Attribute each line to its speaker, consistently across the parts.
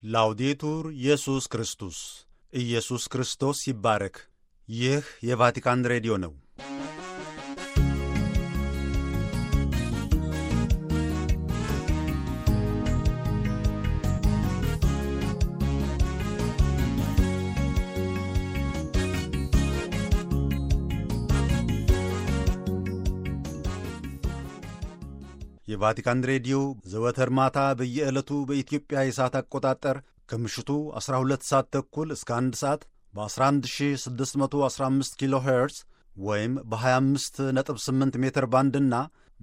Speaker 1: ላውዴቱር ኢየሱስ ክርስቶስ ኢየሱስ ክርስቶስ ይባረክ። ይህ የቫቲካን ሬዲዮ ነው። የቫቲካን ሬዲዮ ዘወትር ማታ በየዕለቱ በኢትዮጵያ የሰዓት አቆጣጠር ከምሽቱ 12 ሰዓት ተኩል እስከ 1 ሰዓት በ11615 ኪሎ ሄርዝ ወይም በ258 ሜትር ባንድና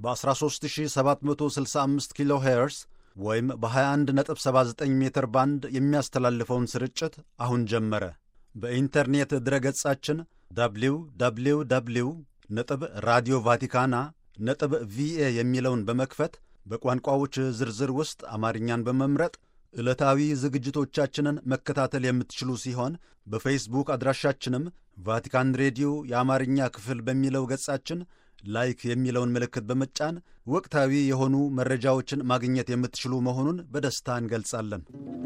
Speaker 1: በ13765 ኪሎ ሄርዝ ወይም በ2179 ሜትር ባንድ የሚያስተላልፈውን ስርጭት አሁን ጀመረ። በኢንተርኔት ድረገጻችን www ራዲዮ ቫቲካና ቪኤ የሚለውን በመክፈት በቋንቋዎች ዝርዝር ውስጥ አማርኛን በመምረጥ ዕለታዊ ዝግጅቶቻችንን መከታተል የምትችሉ ሲሆን በፌስቡክ አድራሻችንም ቫቲካን ሬዲዮ የአማርኛ ክፍል በሚለው ገጻችን ላይክ የሚለውን ምልክት በመጫን ወቅታዊ የሆኑ መረጃዎችን ማግኘት የምትችሉ መሆኑን በደስታ እንገልጻለን።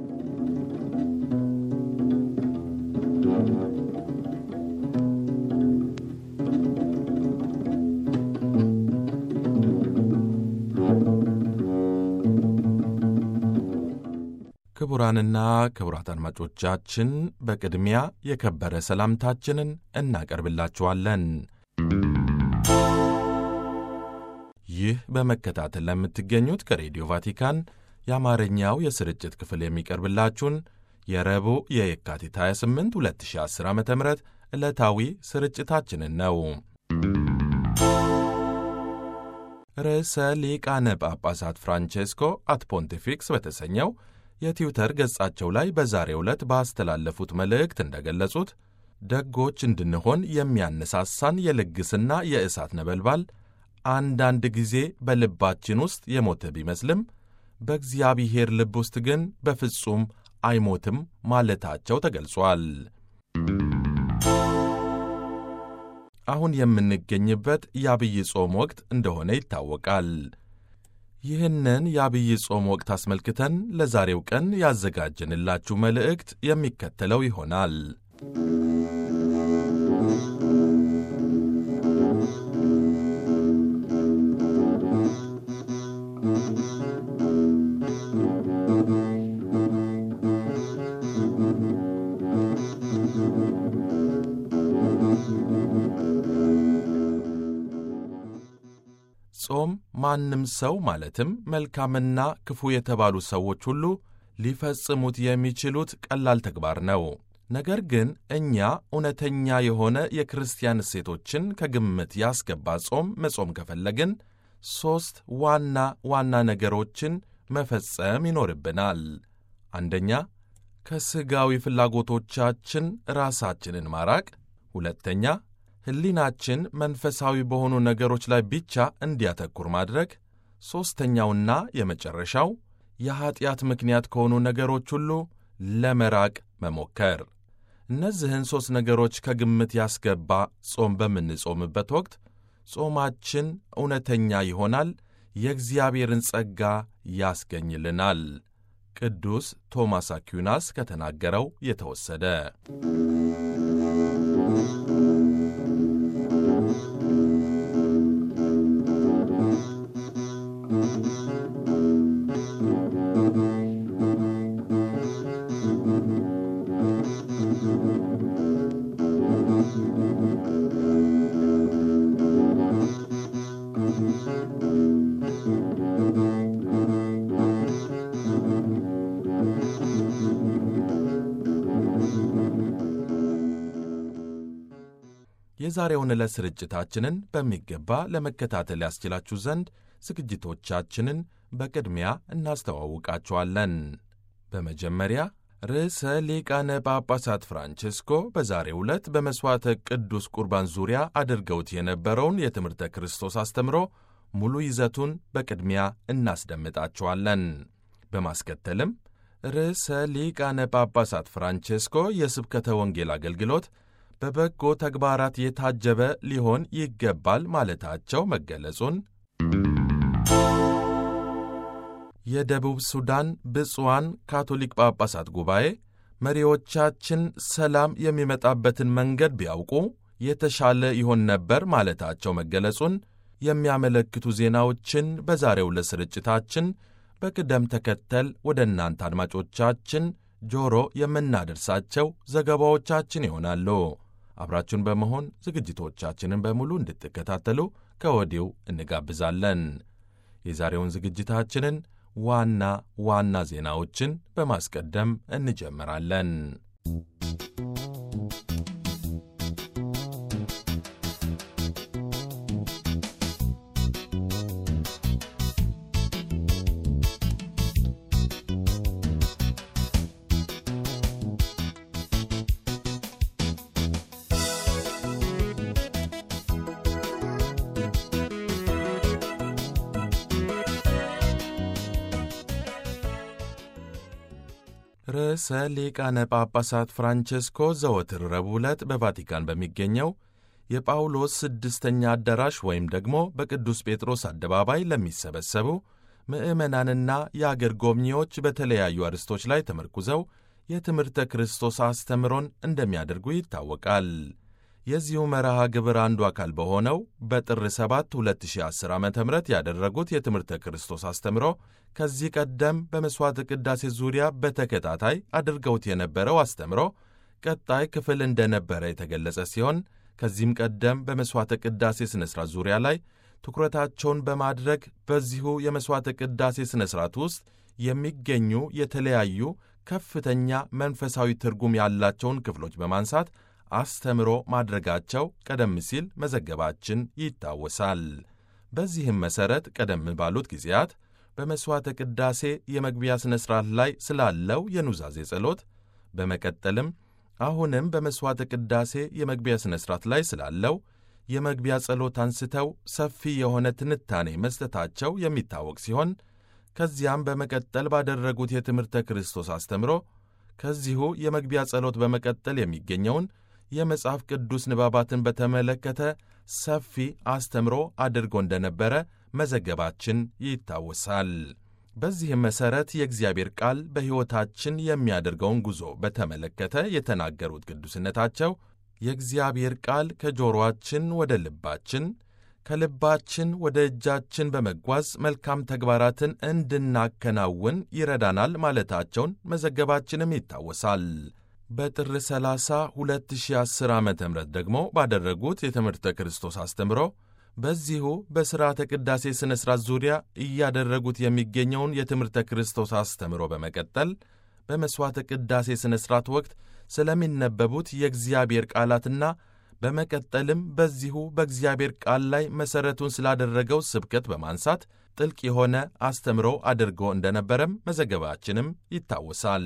Speaker 2: ክቡራንና ክቡራት አድማጮቻችን በቅድሚያ የከበረ ሰላምታችንን እናቀርብላችኋለን። ይህ በመከታተል ለምትገኙት ከሬዲዮ ቫቲካን የአማርኛው የስርጭት ክፍል የሚቀርብላችሁን የረቡዕ የየካቲት 28 2010 ዓ.ም ዕለታዊ ስርጭታችንን ነው። ርዕሰ ሊቃነ ጳጳሳት ፍራንቼስኮ አት ፖንቲፊክስ በተሰኘው የትዊተር ገጻቸው ላይ በዛሬው ዕለት ባስተላለፉት መልእክት እንደገለጹት ደጎች እንድንሆን የሚያነሳሳን የልግስና የእሳት ነበልባል አንዳንድ ጊዜ በልባችን ውስጥ የሞተ ቢመስልም በእግዚአብሔር ልብ ውስጥ ግን በፍጹም አይሞትም ማለታቸው ተገልጿል። አሁን የምንገኝበት የአብይ ጾም ወቅት እንደሆነ ይታወቃል። ይህንን የአብይ ጾም ወቅት አስመልክተን ለዛሬው ቀን ያዘጋጀንላችሁ መልእክት የሚከተለው ይሆናል። ጾም ማንም ሰው ማለትም መልካምና ክፉ የተባሉ ሰዎች ሁሉ ሊፈጽሙት የሚችሉት ቀላል ተግባር ነው። ነገር ግን እኛ እውነተኛ የሆነ የክርስቲያን እሴቶችን ከግምት ያስገባ ጾም መጾም ከፈለግን 3 ዋና ዋና ነገሮችን መፈጸም ይኖርብናል። አንደኛ፣ ከሥጋዊ ፍላጎቶቻችን ራሳችንን ማራቅ። ሁለተኛ፣ ሕሊናችን መንፈሳዊ በሆኑ ነገሮች ላይ ብቻ እንዲያተኩር ማድረግ። ሦስተኛውና የመጨረሻው የኀጢአት ምክንያት ከሆኑ ነገሮች ሁሉ ለመራቅ መሞከር። እነዚህን 3 ነገሮች ከግምት ያስገባ ጾም በምንጾምበት ወቅት ጾማችን እውነተኛ ይሆናል፣ የእግዚአብሔርን ጸጋ ያስገኝልናል። ቅዱስ ቶማስ አኩናስ ከተናገረው የተወሰደ። የዛሬውን ዕለት ስርጭታችንን በሚገባ ለመከታተል ያስችላችሁ ዘንድ ዝግጅቶቻችንን በቅድሚያ እናስተዋውቃችኋለን። በመጀመሪያ ርዕሰ ሊቃነ ጳጳሳት ፍራንቼስኮ በዛሬው ዕለት በመሥዋዕተ ቅዱስ ቁርባን ዙሪያ አድርገውት የነበረውን የትምህርተ ክርስቶስ አስተምሮ ሙሉ ይዘቱን በቅድሚያ እናስደምጣችኋለን። በማስከተልም ርዕሰ ሊቃነ ጳጳሳት ፍራንቼስኮ የስብከተ ወንጌል አገልግሎት በበጎ ተግባራት የታጀበ ሊሆን ይገባል ማለታቸው መገለጹን የደቡብ ሱዳን ብፁዓን ካቶሊክ ጳጳሳት ጉባኤ መሪዎቻችን ሰላም የሚመጣበትን መንገድ ቢያውቁ የተሻለ ይሆን ነበር ማለታቸው መገለጹን የሚያመለክቱ ዜናዎችን በዛሬው ዕለት ስርጭታችን በቅደም ተከተል ወደ እናንተ አድማጮቻችን ጆሮ የምናደርሳቸው ዘገባዎቻችን ይሆናሉ። አብራችሁን በመሆን ዝግጅቶቻችንን በሙሉ እንድትከታተሉ ከወዲሁ እንጋብዛለን። የዛሬውን ዝግጅታችንን ዋና ዋና ዜናዎችን በማስቀደም እንጀምራለን። ርዕሰ ሊቃነ ጳጳሳት ፍራንቼስኮ ዘወትር ረቡዕ ዕለት በቫቲካን በሚገኘው የጳውሎስ ስድስተኛ አዳራሽ ወይም ደግሞ በቅዱስ ጴጥሮስ አደባባይ ለሚሰበሰቡ ምዕመናንና የአገር ጎብኚዎች በተለያዩ አርዕስቶች ላይ ተመርኩዘው የትምህርተ ክርስቶስ አስተምሮን እንደሚያደርጉ ይታወቃል። የዚሁ መርሃ ግብር አንዱ አካል በሆነው በጥር 7 2010 ዓ ም ያደረጉት የትምህርተ ክርስቶስ አስተምሮ ከዚህ ቀደም በመሥዋዕተ ቅዳሴ ዙሪያ በተከታታይ አድርገውት የነበረው አስተምሮ ቀጣይ ክፍል እንደነበረ የተገለጸ ሲሆን ከዚህም ቀደም በመሥዋዕተ ቅዳሴ ሥነ ሥርዓት ዙሪያ ላይ ትኩረታቸውን በማድረግ በዚሁ የመሥዋዕተ ቅዳሴ ሥነ ሥርዓት ውስጥ የሚገኙ የተለያዩ ከፍተኛ መንፈሳዊ ትርጉም ያላቸውን ክፍሎች በማንሳት አስተምሮ ማድረጋቸው ቀደም ሲል መዘገባችን ይታወሳል። በዚህም መሠረት ቀደም ባሉት ጊዜያት በመሥዋዕተ ቅዳሴ የመግቢያ ሥነ ሥርዓት ላይ ስላለው የኑዛዜ ጸሎት፣ በመቀጠልም አሁንም በመሥዋዕተ ቅዳሴ የመግቢያ ሥነ ሥርዓት ላይ ስላለው የመግቢያ ጸሎት አንስተው ሰፊ የሆነ ትንታኔ መስጠታቸው የሚታወቅ ሲሆን ከዚያም በመቀጠል ባደረጉት የትምህርተ ክርስቶስ አስተምሮ ከዚሁ የመግቢያ ጸሎት በመቀጠል የሚገኘውን የመጽሐፍ ቅዱስ ንባባትን በተመለከተ ሰፊ አስተምሮ አድርጎ እንደነበረ መዘገባችን ይታወሳል። በዚህም መሠረት የእግዚአብሔር ቃል በሕይወታችን የሚያደርገውን ጉዞ በተመለከተ የተናገሩት ቅዱስነታቸው የእግዚአብሔር ቃል ከጆሮአችን ወደ ልባችን፣ ከልባችን ወደ እጃችን በመጓዝ መልካም ተግባራትን እንድናከናውን ይረዳናል ማለታቸውን መዘገባችንም ይታወሳል። በጥር 30 2010 ዓ ም ደግሞ ባደረጉት የትምህርተ ክርስቶስ አስተምሮ በዚሁ በሥርዓተ ቅዳሴ ሥነ ሥርዓት ዙሪያ እያደረጉት የሚገኘውን የትምህርተ ክርስቶስ አስተምሮ በመቀጠል በመሥዋዕተ ቅዳሴ ሥነ ሥርዓት ወቅት ስለሚነበቡት የእግዚአብሔር ቃላትና በመቀጠልም በዚሁ በእግዚአብሔር ቃል ላይ መሠረቱን ስላደረገው ስብከት በማንሳት ጥልቅ የሆነ አስተምሮ አድርጎ እንደነበረም መዘገባችንም ይታወሳል።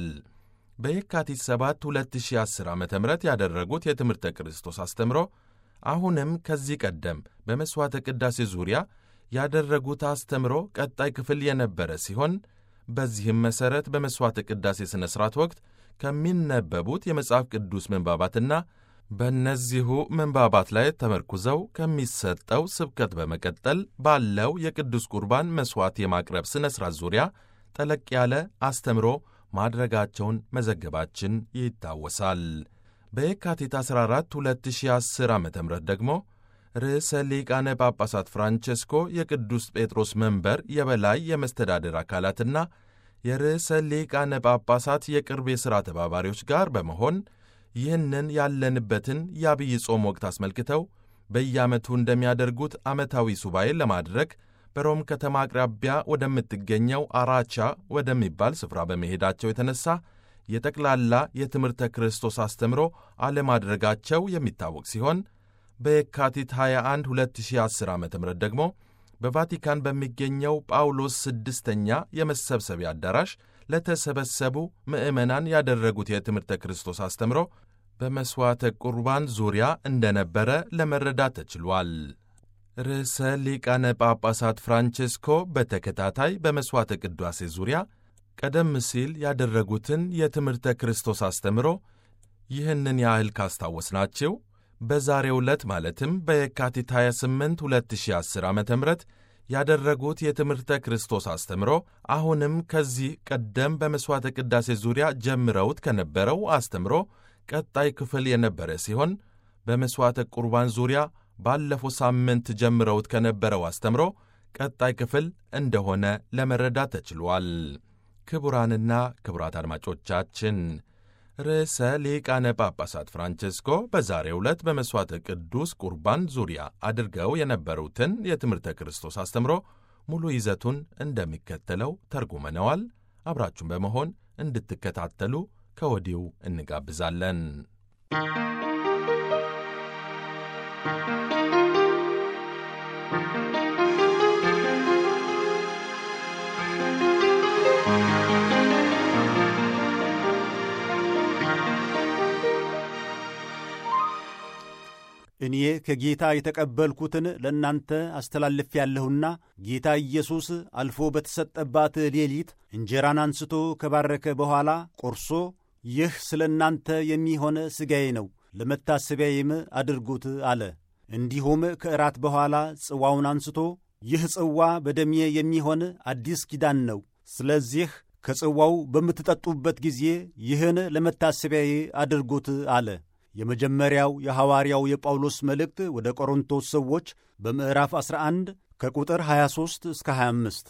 Speaker 2: በየካቲት 7 2010 ዓ ም ያደረጉት የትምህርተ ክርስቶስ አስተምሮ አሁንም ከዚህ ቀደም በመሥዋዕተ ቅዳሴ ዙሪያ ያደረጉት አስተምሮ ቀጣይ ክፍል የነበረ ሲሆን በዚህም መሠረት በመሥዋዕተ ቅዳሴ ሥነ ሥርዓት ወቅት ከሚነበቡት የመጽሐፍ ቅዱስ ምንባባትና በእነዚሁ ምንባባት ላይ ተመርኩዘው ከሚሰጠው ስብከት በመቀጠል ባለው የቅዱስ ቁርባን መሥዋዕት የማቅረብ ሥነ ሥርዓት ዙሪያ ጠለቅ ያለ አስተምሮ ማድረጋቸውን መዘገባችን ይታወሳል። በየካቲት 14 2010 ዓ ም ደግሞ ርዕሰ ሊቃነ ጳጳሳት ፍራንቼስኮ የቅዱስ ጴጥሮስ መንበር የበላይ የመስተዳድር አካላትና የርዕሰ ሊቃነ ጳጳሳት የቅርብ የሥራ ተባባሪዎች ጋር በመሆን ይህንን ያለንበትን የአብይ ጾም ወቅት አስመልክተው በየዓመቱ እንደሚያደርጉት ዓመታዊ ሱባኤ ለማድረግ በሮም ከተማ አቅራቢያ ወደምትገኘው አራቻ ወደሚባል ስፍራ በመሄዳቸው የተነሳ የጠቅላላ የትምህርተ ክርስቶስ አስተምሮ አለማድረጋቸው የሚታወቅ ሲሆን በየካቲት 21 2010 ዓ ም ደግሞ በቫቲካን በሚገኘው ጳውሎስ ስድስተኛ የመሰብሰቢያ አዳራሽ ለተሰበሰቡ ምዕመናን ያደረጉት የትምህርተ ክርስቶስ አስተምሮ በመሥዋዕተ ቁርባን ዙሪያ እንደነበረ ለመረዳት ተችሏል። ርዕሰ ሊቃነ ጳጳሳት ፍራንቼስኮ በተከታታይ በመሥዋዕተ ቅዳሴ ዙሪያ ቀደም ሲል ያደረጉትን የትምህርተ ክርስቶስ አስተምሮ ይህንን ያህል ካስታወስናቸው በዛሬው ዕለት ማለትም በየካቲት 28 2010 ዓ ም ያደረጉት የትምህርተ ክርስቶስ አስተምሮ አሁንም ከዚህ ቀደም በመሥዋዕተ ቅዳሴ ዙሪያ ጀምረውት ከነበረው አስተምሮ ቀጣይ ክፍል የነበረ ሲሆን በመሥዋዕተ ቁርባን ዙሪያ ባለፈው ሳምንት ጀምረውት ከነበረው አስተምሮ ቀጣይ ክፍል እንደሆነ ለመረዳት ተችሏል። ክቡራንና ክቡራት አድማጮቻችን ርዕሰ ሊቃነ ጳጳሳት ፍራንቼስኮ በዛሬው ዕለት በመሥዋዕተ ቅዱስ ቁርባን ዙሪያ አድርገው የነበሩትን የትምህርተ ክርስቶስ አስተምሮ ሙሉ ይዘቱን እንደሚከተለው ተርጉመነዋል። አብራችሁን በመሆን እንድትከታተሉ ከወዲሁ እንጋብዛለን።
Speaker 1: እኔ ከጌታ የተቀበልኩትን ለእናንተ አስተላልፌአለሁና ጌታ ኢየሱስ አልፎ በተሰጠባት ሌሊት እንጀራን አንስቶ ከባረከ በኋላ ቆርሶ ይህ ስለ እናንተ የሚሆነ ሥጋዬ ነው፣ ለመታሰቢያዬም አድርጉት አለ። እንዲሁም ከእራት በኋላ ጽዋውን አንስቶ ይህ ጽዋ በደሜ የሚሆን አዲስ ኪዳን ነው፣ ስለዚህ ከጽዋው በምትጠጡበት ጊዜ ይህን ለመታሰቢያዬ አድርጉት አለ። የመጀመሪያው የሐዋርያው የጳውሎስ መልእክት ወደ ቆሮንቶስ ሰዎች በምዕራፍ 11 ከቁጥር 23 እስከ 25።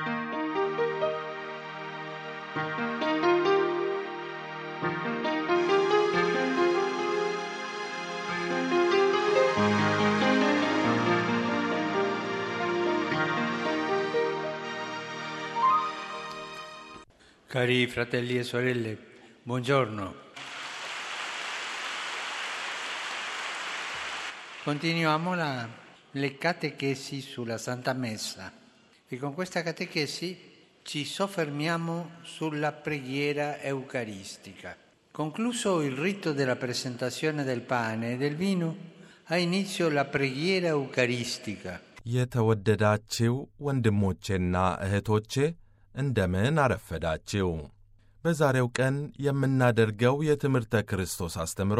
Speaker 3: Cari fratelli e sorelle, buongiorno. Continuiamo le catechesi sulla Santa Messa e con questa catechesi ci soffermiamo sulla preghiera eucaristica. Concluso il rito della presentazione del pane e del vino, ha inizio la preghiera eucaristica.
Speaker 2: የተወደዳችሁ ወንድሞቼና እህቶቼ እንደምን አረፈዳችሁ። በዛሬው ቀን የምናደርገው የትምህርተ ክርስቶስ አስተምሮ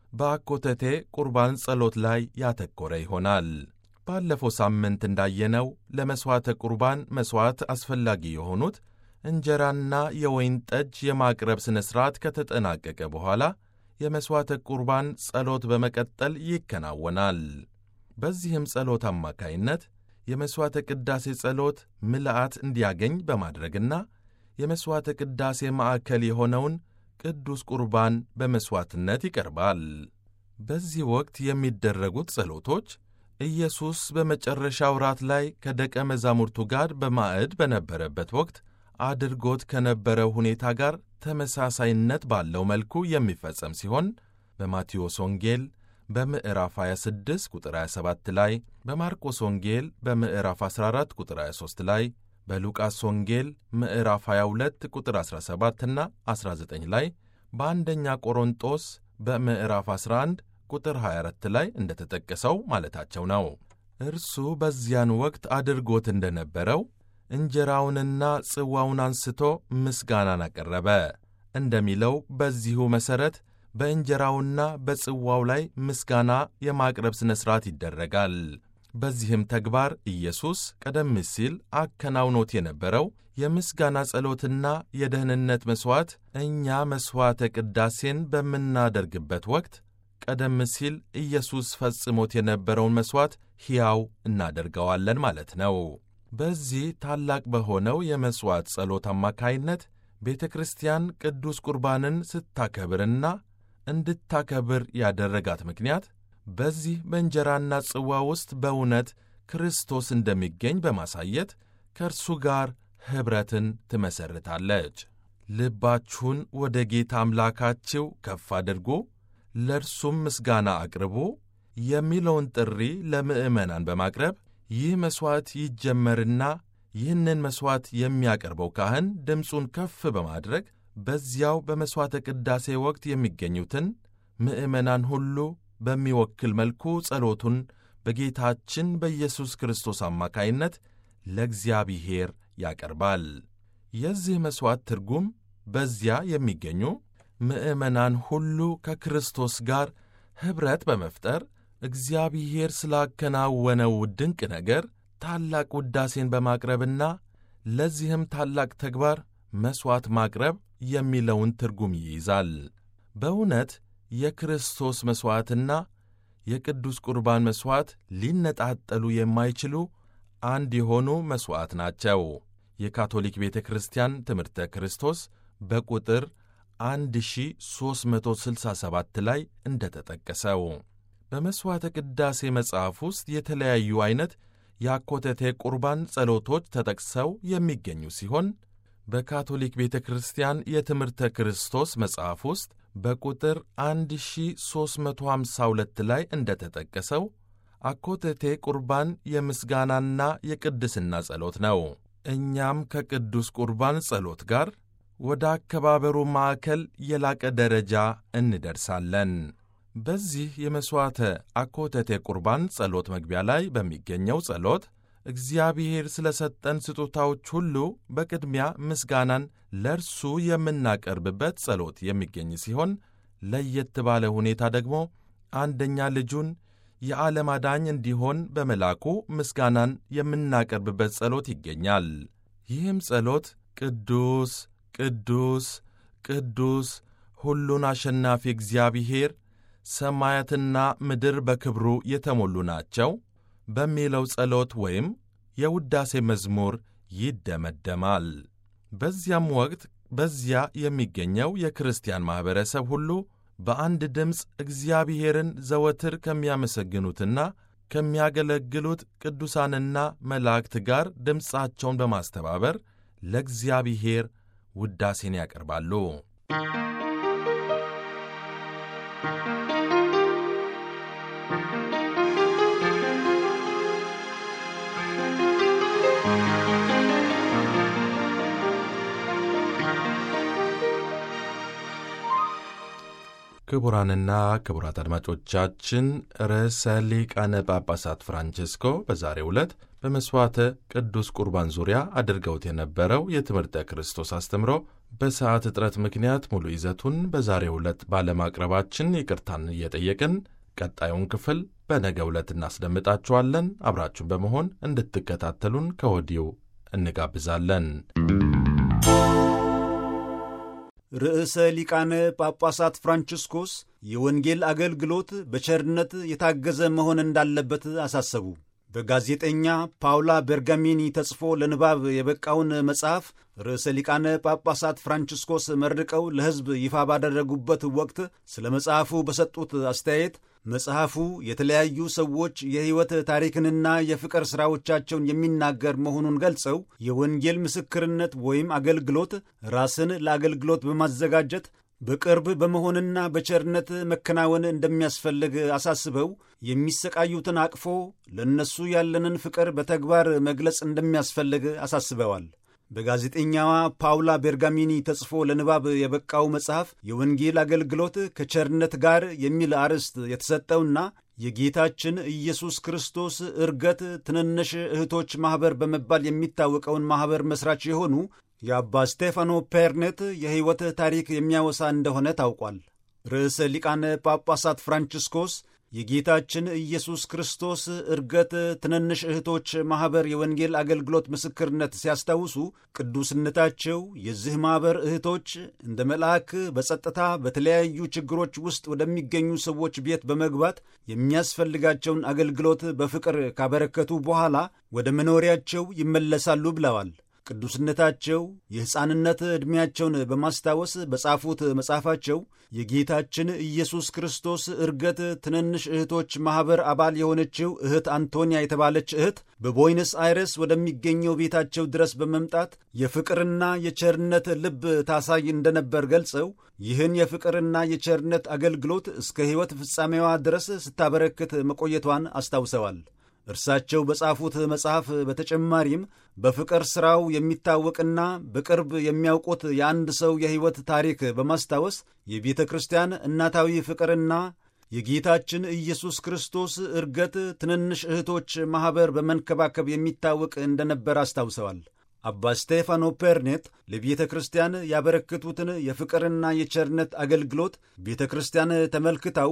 Speaker 2: በአኮተቴ ቁርባን ጸሎት ላይ ያተኮረ ይሆናል። ባለፈው ሳምንት እንዳየነው ለመሥዋዕተ ቁርባን መሥዋዕት አስፈላጊ የሆኑት እንጀራና የወይን ጠጅ የማቅረብ ሥነ ሥርዓት ከተጠናቀቀ በኋላ የመሥዋዕተ ቁርባን ጸሎት በመቀጠል ይከናወናል። በዚህም ጸሎት አማካይነት የመሥዋዕተ ቅዳሴ ጸሎት ምልአት እንዲያገኝ በማድረግና የመሥዋዕተ ቅዳሴ ማዕከል የሆነውን ቅዱስ ቁርባን በመሥዋዕትነት ይቀርባል። በዚህ ወቅት የሚደረጉት ጸሎቶች ኢየሱስ በመጨረሻው ራት ላይ ከደቀ መዛሙርቱ ጋር በማዕድ በነበረበት ወቅት አድርጎት ከነበረው ሁኔታ ጋር ተመሳሳይነት ባለው መልኩ የሚፈጸም ሲሆን በማቴዎስ ወንጌል በምዕራፍ 26 ቁጥር 27 ላይ፣ በማርቆስ ወንጌል በምዕራፍ 14 ቁጥር 23 ላይ፣ በሉቃስ ወንጌል ምዕራፍ 22 ቁጥር 17 እና 19 ላይ፣ በአንደኛ ቆሮንጦስ በምዕራፍ 11 ቁጥር 24 ላይ እንደተጠቀሰው ማለታቸው ነው። እርሱ በዚያን ወቅት አድርጎት እንደነበረው እንጀራውንና ጽዋውን አንስቶ ምስጋናን አቀረበ እንደሚለው በዚሁ መሠረት በእንጀራውና በጽዋው ላይ ምስጋና የማቅረብ ሥነ ሥርዓት ይደረጋል። በዚህም ተግባር ኢየሱስ ቀደም ሲል አከናውኖት የነበረው የምስጋና ጸሎትና የደህንነት መሥዋዕት እኛ መሥዋዕተ ቅዳሴን በምናደርግበት ወቅት ቀደም ሲል ኢየሱስ ፈጽሞት የነበረውን መሥዋዕት ሕያው እናደርገዋለን ማለት ነው። በዚህ ታላቅ በሆነው የመሥዋዕት ጸሎት አማካይነት ቤተ ክርስቲያን ቅዱስ ቁርባንን ስታከብርና እንድታከብር ያደረጋት ምክንያት በዚህ በእንጀራና ጽዋ ውስጥ በእውነት ክርስቶስ እንደሚገኝ በማሳየት ከእርሱ ጋር ኅብረትን ትመሠርታለች። ልባችሁን ወደ ጌታ አምላካችሁ ከፍ አድርጉ፣ ለእርሱም ምስጋና አቅርቡ የሚለውን ጥሪ ለምዕመናን በማቅረብ ይህ መሥዋዕት ይጀመርና ይህንን መሥዋዕት የሚያቀርበው ካህን ድምፁን ከፍ በማድረግ በዚያው በመሥዋዕተ ቅዳሴ ወቅት የሚገኙትን ምዕመናን ሁሉ በሚወክል መልኩ ጸሎቱን በጌታችን በኢየሱስ ክርስቶስ አማካይነት ለእግዚአብሔር ያቀርባል። የዚህ መሥዋዕት ትርጉም በዚያ የሚገኙ ምዕመናን ሁሉ ከክርስቶስ ጋር ኅብረት በመፍጠር እግዚአብሔር ስላከናወነው ድንቅ ነገር ታላቅ ውዳሴን በማቅረብና ለዚህም ታላቅ ተግባር መሥዋዕት ማቅረብ የሚለውን ትርጉም ይይዛል። በእውነት የክርስቶስ መሥዋዕትና የቅዱስ ቁርባን መሥዋዕት ሊነጣጠሉ የማይችሉ አንድ የሆኑ መሥዋዕት ናቸው። የካቶሊክ ቤተ ክርስቲያን ትምህርተ ክርስቶስ በቁጥር 1367 ላይ እንደተጠቀሰው በመሥዋዕተ ቅዳሴ መጽሐፍ ውስጥ የተለያዩ ዐይነት የአኮቴቴ ቁርባን ጸሎቶች ተጠቅሰው የሚገኙ ሲሆን በካቶሊክ ቤተ ክርስቲያን የትምህርተ ክርስቶስ መጽሐፍ ውስጥ በቁጥር 1352 ላይ እንደተጠቀሰው አኮቴቴ ቁርባን የምስጋናና የቅድስና ጸሎት ነው። እኛም ከቅዱስ ቁርባን ጸሎት ጋር ወደ አከባበሩ ማዕከል የላቀ ደረጃ እንደርሳለን። በዚህ የመሥዋዕተ አኮቴቴ ቁርባን ጸሎት መግቢያ ላይ በሚገኘው ጸሎት እግዚአብሔር ስለ ሰጠን ስጦታዎች ሁሉ በቅድሚያ ምስጋናን ለእርሱ የምናቀርብበት ጸሎት የሚገኝ ሲሆን ለየት ባለ ሁኔታ ደግሞ አንደኛ ልጁን የዓለም አዳኝ እንዲሆን በመላኩ ምስጋናን የምናቀርብበት ጸሎት ይገኛል። ይህም ጸሎት ቅዱስ ቅዱስ ቅዱስ ሁሉን አሸናፊ እግዚአብሔር ሰማያትና ምድር በክብሩ የተሞሉ ናቸው በሚለው ጸሎት ወይም የውዳሴ መዝሙር ይደመደማል። በዚያም ወቅት በዚያ የሚገኘው የክርስቲያን ማኅበረሰብ ሁሉ በአንድ ድምፅ እግዚአብሔርን ዘወትር ከሚያመሰግኑትና ከሚያገለግሉት ቅዱሳንና መላእክት ጋር ድምፃቸውን በማስተባበር ለእግዚአብሔር ውዳሴን ያቀርባሉ። ክቡራንና ክቡራት አድማጮቻችን ርዕሰ ሊቃነ ጳጳሳት ፍራንቼስኮ በዛሬው ዕለት በመሥዋዕተ ቅዱስ ቁርባን ዙሪያ አድርገውት የነበረው የትምህርተ ክርስቶስ አስተምሮ በሰዓት እጥረት ምክንያት ሙሉ ይዘቱን በዛሬው ዕለት ባለማቅረባችን ይቅርታን እየጠየቅን ቀጣዩን ክፍል በነገው ዕለት እናስደምጣችኋለን። አብራችሁን በመሆን እንድትከታተሉን ከወዲሁ እንጋብዛለን።
Speaker 1: ርዕሰ ሊቃነ ጳጳሳት ፍራንቺስኮስ የወንጌል አገልግሎት በቸርነት የታገዘ መሆን እንዳለበት አሳሰቡ። በጋዜጠኛ ፓውላ ቤርጋሚኒ ተጽፎ ለንባብ የበቃውን መጽሐፍ ርዕሰ ሊቃነ ጳጳሳት ፍራንቺስኮስ መርቀው ለሕዝብ ይፋ ባደረጉበት ወቅት ስለ መጽሐፉ በሰጡት አስተያየት መጽሐፉ የተለያዩ ሰዎች የሕይወት ታሪክንና የፍቅር ሥራዎቻቸውን የሚናገር መሆኑን ገልጸው የወንጌል ምስክርነት ወይም አገልግሎት ራስን ለአገልግሎት በማዘጋጀት በቅርብ በመሆንና በቸርነት መከናወን እንደሚያስፈልግ አሳስበው የሚሰቃዩትን አቅፎ ለእነሱ ያለንን ፍቅር በተግባር መግለጽ እንደሚያስፈልግ አሳስበዋል። በጋዜጠኛዋ ፓውላ ቤርጋሚኒ ተጽፎ ለንባብ የበቃው መጽሐፍ የወንጌል አገልግሎት ከቸርነት ጋር የሚል አርዕስት የተሰጠውና የጌታችን ኢየሱስ ክርስቶስ ዕርገት ትንንሽ እህቶች ማኅበር በመባል የሚታወቀውን ማኅበር መሥራች የሆኑ የአባ ስቴፋኖ ፔርኔት የሕይወት ታሪክ የሚያወሳ እንደሆነ ታውቋል። ርዕሰ ሊቃነ ጳጳሳት ፍራንቺስኮስ የጌታችን ኢየሱስ ክርስቶስ ዕርገት ትንንሽ እህቶች ማኅበር የወንጌል አገልግሎት ምስክርነት ሲያስታውሱ ቅዱስነታቸው የዚህ ማኅበር እህቶች እንደ መልአክ በጸጥታ በተለያዩ ችግሮች ውስጥ ወደሚገኙ ሰዎች ቤት በመግባት የሚያስፈልጋቸውን አገልግሎት በፍቅር ካበረከቱ በኋላ ወደ መኖሪያቸው ይመለሳሉ ብለዋል። ቅዱስነታቸው የሕፃንነት ዕድሜያቸውን በማስታወስ በጻፉት መጽሐፋቸው የጌታችን ኢየሱስ ክርስቶስ ዕርገት ትንንሽ እህቶች ማኅበር አባል የሆነችው እህት አንቶኒያ የተባለች እህት በቦይነስ አይረስ ወደሚገኘው ቤታቸው ድረስ በመምጣት የፍቅርና የቸርነት ልብ ታሳይ እንደነበር ገልጸው ይህን የፍቅርና የቸርነት አገልግሎት እስከ ሕይወት ፍጻሜዋ ድረስ ስታበረክት መቆየቷን አስታውሰዋል። እርሳቸው በጻፉት መጽሐፍ በተጨማሪም በፍቅር ሥራው የሚታወቅና በቅርብ የሚያውቁት የአንድ ሰው የሕይወት ታሪክ በማስታወስ የቤተ ክርስቲያን እናታዊ ፍቅርና የጌታችን ኢየሱስ ክርስቶስ ዕርገት ትንንሽ እህቶች ማኅበር በመንከባከብ የሚታወቅ እንደነበር አስታውሰዋል። አባ ስቴፋኖ ፔርኔት ለቤተ ክርስቲያን ያበረከቱትን የፍቅርና የቸርነት አገልግሎት ቤተ ክርስቲያን ተመልክታው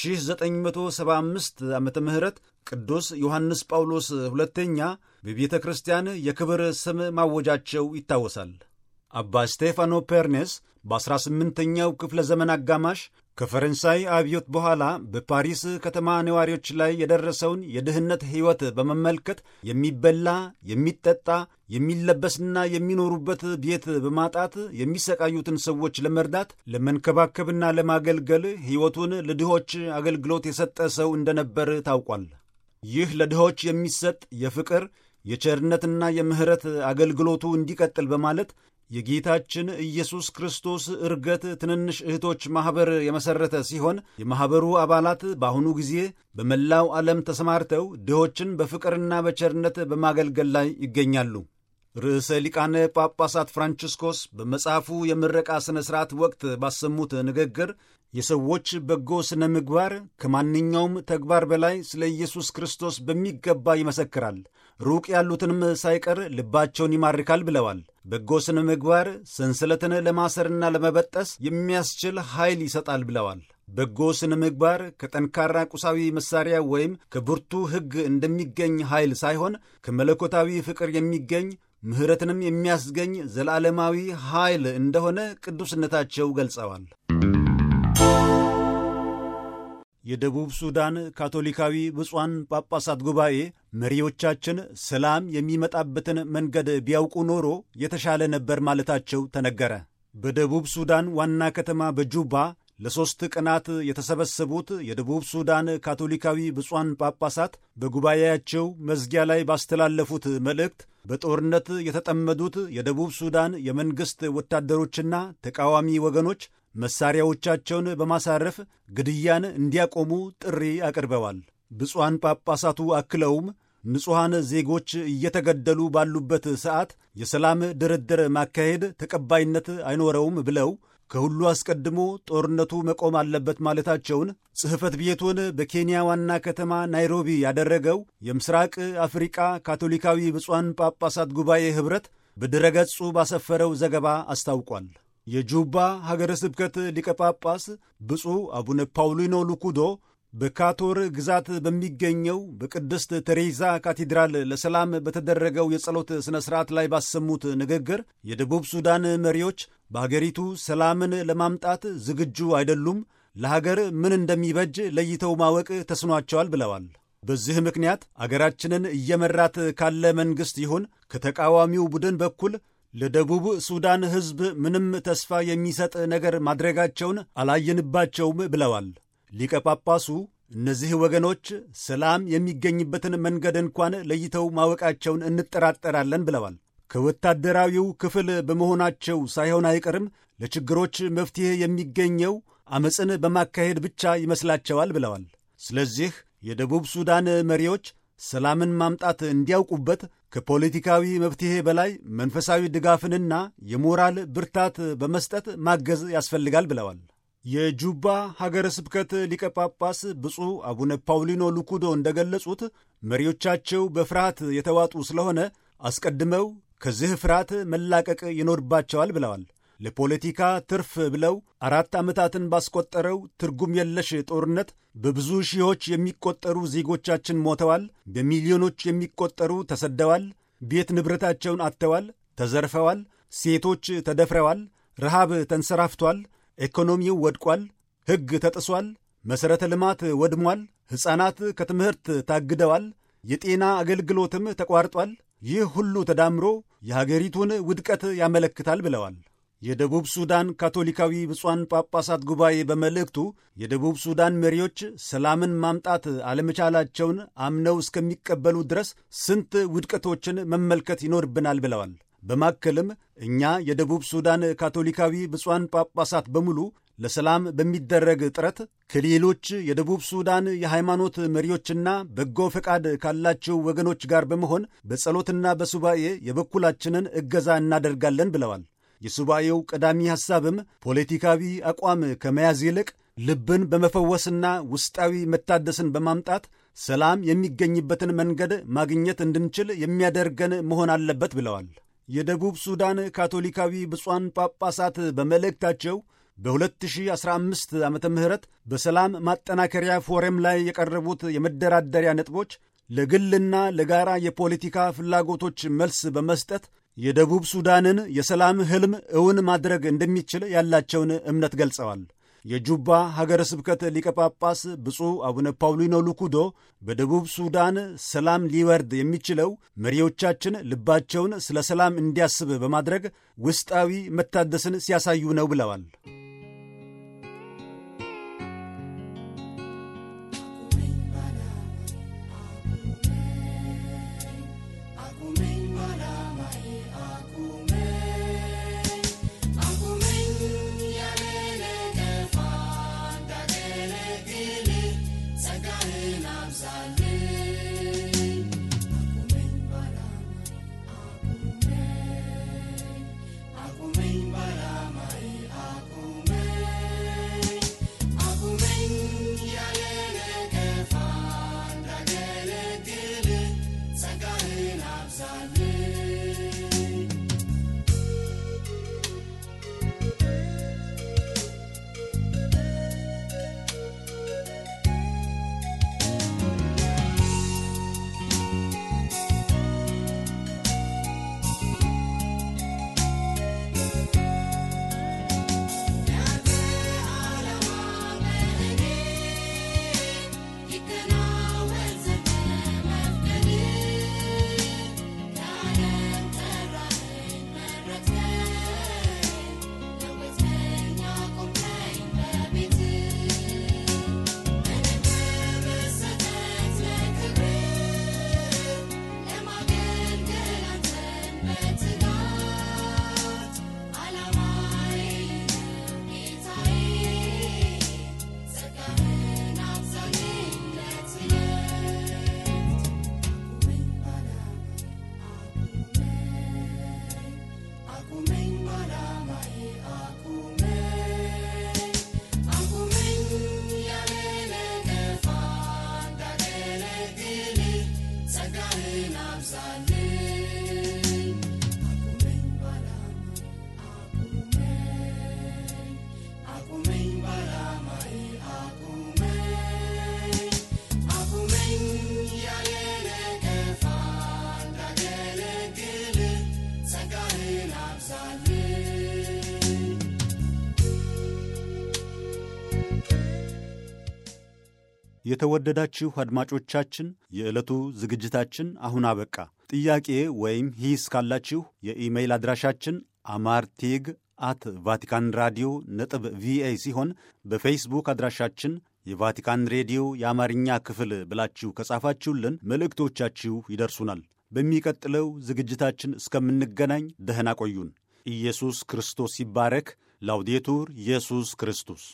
Speaker 1: በ1975 ዓመተ ምህረት ቅዱስ ዮሐንስ ጳውሎስ ሁለተኛ በቤተ ክርስቲያን የክብር ስም ማወጃቸው ይታወሳል። አባ ስቴፋኖ ፔርኔስ በ18ኛው ክፍለ ዘመን አጋማሽ ከፈረንሳይ አብዮት በኋላ በፓሪስ ከተማ ነዋሪዎች ላይ የደረሰውን የድህነት ሕይወት በመመልከት የሚበላ፣ የሚጠጣ፣ የሚለበስና የሚኖሩበት ቤት በማጣት የሚሰቃዩትን ሰዎች ለመርዳት ለመንከባከብና ለማገልገል ሕይወቱን ለድሆች አገልግሎት የሰጠ ሰው እንደነበር ታውቋል። ይህ ለድሆች የሚሰጥ የፍቅር የቸርነትና የምሕረት አገልግሎቱ እንዲቀጥል በማለት የጌታችን ኢየሱስ ክርስቶስ ዕርገት ትንንሽ እህቶች ማኅበር የመሠረተ ሲሆን የማኅበሩ አባላት በአሁኑ ጊዜ በመላው ዓለም ተሰማርተው ድሆችን በፍቅርና በቸርነት በማገልገል ላይ ይገኛሉ። ርዕሰ ሊቃነ ጳጳሳት ፍራንቺስኮስ በመጽሐፉ የምረቃ ሥነ ሥርዓት ወቅት ባሰሙት ንግግር የሰዎች በጎ ሥነ ምግባር ከማንኛውም ተግባር በላይ ስለ ኢየሱስ ክርስቶስ በሚገባ ይመሰክራል፣ ሩቅ ያሉትንም ሳይቀር ልባቸውን ይማርካል ብለዋል። በጎ ሥነ ምግባር ሰንሰለትን ለማሰርና ለመበጠስ የሚያስችል ኃይል ይሰጣል ብለዋል። በጎ ሥነ ምግባር ከጠንካራ ቁሳዊ መሣሪያ ወይም ከብርቱ ሕግ እንደሚገኝ ኃይል ሳይሆን ከመለኮታዊ ፍቅር የሚገኝ ምሕረትንም የሚያስገኝ ዘላለማዊ ኃይል እንደሆነ ቅዱስነታቸው ገልጸዋል። የደቡብ ሱዳን ካቶሊካዊ ብፁዓን ጳጳሳት ጉባኤ መሪዎቻችን ሰላም የሚመጣበትን መንገድ ቢያውቁ ኖሮ የተሻለ ነበር ማለታቸው ተነገረ። በደቡብ ሱዳን ዋና ከተማ በጁባ ለ3 ቀናት የተሰበሰቡት የደቡብ ሱዳን ካቶሊካዊ ብፁዓን ጳጳሳት በጉባኤያቸው መዝጊያ ላይ ባስተላለፉት መልእክት በጦርነት የተጠመዱት የደቡብ ሱዳን የመንግሥት ወታደሮችና ተቃዋሚ ወገኖች መሳሪያዎቻቸውን በማሳረፍ ግድያን እንዲያቆሙ ጥሪ አቅርበዋል። ብፁዓን ጳጳሳቱ አክለውም ንጹሐን ዜጎች እየተገደሉ ባሉበት ሰዓት የሰላም ድርድር ማካሄድ ተቀባይነት አይኖረውም ብለው ከሁሉ አስቀድሞ ጦርነቱ መቆም አለበት ማለታቸውን ጽሕፈት ቤቱን በኬንያ ዋና ከተማ ናይሮቢ ያደረገው የምስራቅ አፍሪቃ ካቶሊካዊ ብፁዓን ጳጳሳት ጉባኤ ኅብረት በድረገጹ ባሰፈረው ዘገባ አስታውቋል። የጁባ ሀገረ ስብከት ሊቀ ጳጳስ ብፁዕ አቡነ ፓውሊኖ ሉኩዶ በካቶር ግዛት በሚገኘው በቅድስት ቴሬዛ ካቴድራል ለሰላም በተደረገው የጸሎት ሥነ ሥርዓት ላይ ባሰሙት ንግግር የደቡብ ሱዳን መሪዎች በሀገሪቱ ሰላምን ለማምጣት ዝግጁ አይደሉም፣ ለሀገር ምን እንደሚበጅ ለይተው ማወቅ ተስኗቸዋል ብለዋል። በዚህ ምክንያት አገራችንን እየመራት ካለ መንግሥት ይሁን ከተቃዋሚው ቡድን በኩል ለደቡብ ሱዳን ሕዝብ ምንም ተስፋ የሚሰጥ ነገር ማድረጋቸውን አላየንባቸውም ብለዋል። ሊቀ ጳጳሱ እነዚህ ወገኖች ሰላም የሚገኝበትን መንገድ እንኳን ለይተው ማወቃቸውን እንጠራጠራለን ብለዋል። ከወታደራዊው ክፍል በመሆናቸው ሳይሆን አይቀርም ለችግሮች መፍትሔ የሚገኘው ዓመፅን በማካሄድ ብቻ ይመስላቸዋል ብለዋል። ስለዚህ የደቡብ ሱዳን መሪዎች ሰላምን ማምጣት እንዲያውቁበት ከፖለቲካዊ መፍትሔ በላይ መንፈሳዊ ድጋፍንና የሞራል ብርታት በመስጠት ማገዝ ያስፈልጋል ብለዋል። የጁባ ሀገረ ስብከት ሊቀ ጳጳስ ብፁዕ አቡነ ፓውሊኖ ሉኩዶ እንደገለጹት መሪዎቻቸው በፍርሃት የተዋጡ ስለሆነ አስቀድመው ከዚህ ፍርሃት መላቀቅ ይኖርባቸዋል ብለዋል። ለፖለቲካ ትርፍ ብለው 4 ዓመታትን ባስቆጠረው ትርጉም የለሽ ጦርነት በብዙ ሺዎች የሚቆጠሩ ዜጎቻችን ሞተዋል፣ በሚሊዮኖች የሚቆጠሩ ተሰደዋል፣ ቤት ንብረታቸውን አጥተዋል፣ ተዘርፈዋል፣ ሴቶች ተደፍረዋል፣ ረሃብ ተንሰራፍቷል፣ ኢኮኖሚው ወድቋል፣ ሕግ ተጥሷል፣ መሠረተ ልማት ወድሟል፣ ሕፃናት ከትምህርት ታግደዋል፣ የጤና አገልግሎትም ተቋርጧል። ይህ ሁሉ ተዳምሮ የሀገሪቱን ውድቀት ያመለክታል ብለዋል። የደቡብ ሱዳን ካቶሊካዊ ብፁዓን ጳጳሳት ጉባኤ በመልእክቱ የደቡብ ሱዳን መሪዎች ሰላምን ማምጣት አለመቻላቸውን አምነው እስከሚቀበሉ ድረስ ስንት ውድቀቶችን መመልከት ይኖርብናል ብለዋል። በማከልም እኛ የደቡብ ሱዳን ካቶሊካዊ ብፁዓን ጳጳሳት በሙሉ ለሰላም በሚደረግ ጥረት ከሌሎች የደቡብ ሱዳን የሃይማኖት መሪዎችና በጎ ፈቃድ ካላቸው ወገኖች ጋር በመሆን በጸሎትና በሱባኤ የበኩላችንን እገዛ እናደርጋለን ብለዋል። የሱባኤው ቀዳሚ ሐሳብም ፖለቲካዊ አቋም ከመያዝ ይልቅ ልብን በመፈወስና ውስጣዊ መታደስን በማምጣት ሰላም የሚገኝበትን መንገድ ማግኘት እንድንችል የሚያደርገን መሆን አለበት ብለዋል። የደቡብ ሱዳን ካቶሊካዊ ብፁዓን ጳጳሳት በመልእክታቸው በ2015 ዓመተ ምህረት በሰላም ማጠናከሪያ ፎረም ላይ የቀረቡት የመደራደሪያ ነጥቦች ለግልና ለጋራ የፖለቲካ ፍላጎቶች መልስ በመስጠት የደቡብ ሱዳንን የሰላም ሕልም እውን ማድረግ እንደሚችል ያላቸውን እምነት ገልጸዋል። የጁባ ሀገረ ስብከት ሊቀ ጳጳስ ብፁዕ አቡነ ፓውሊኖ ሉኩዶ በደቡብ ሱዳን ሰላም ሊወርድ የሚችለው መሪዎቻችን ልባቸውን ስለ ሰላም እንዲያስብ በማድረግ ውስጣዊ መታደስን ሲያሳዩ ነው ብለዋል። የተወደዳችሁ አድማጮቻችን የዕለቱ ዝግጅታችን አሁን አበቃ። ጥያቄ ወይም ሂስ ካላችሁ የኢሜይል አድራሻችን amartig@vaticanradio.va ሲሆን በፌስቡክ አድራሻችን የቫቲካን ሬዲዮ የአማርኛ ክፍል ብላችሁ ከጻፋችሁልን መልእክቶቻችሁ ይደርሱናል። በሚቀጥለው ዝግጅታችን እስከምንገናኝ ደህና ቆዩን። ኢየሱስ ክርስቶስ ይባረክ። ላውዴቱር ኢየሱስ ክርስቶስ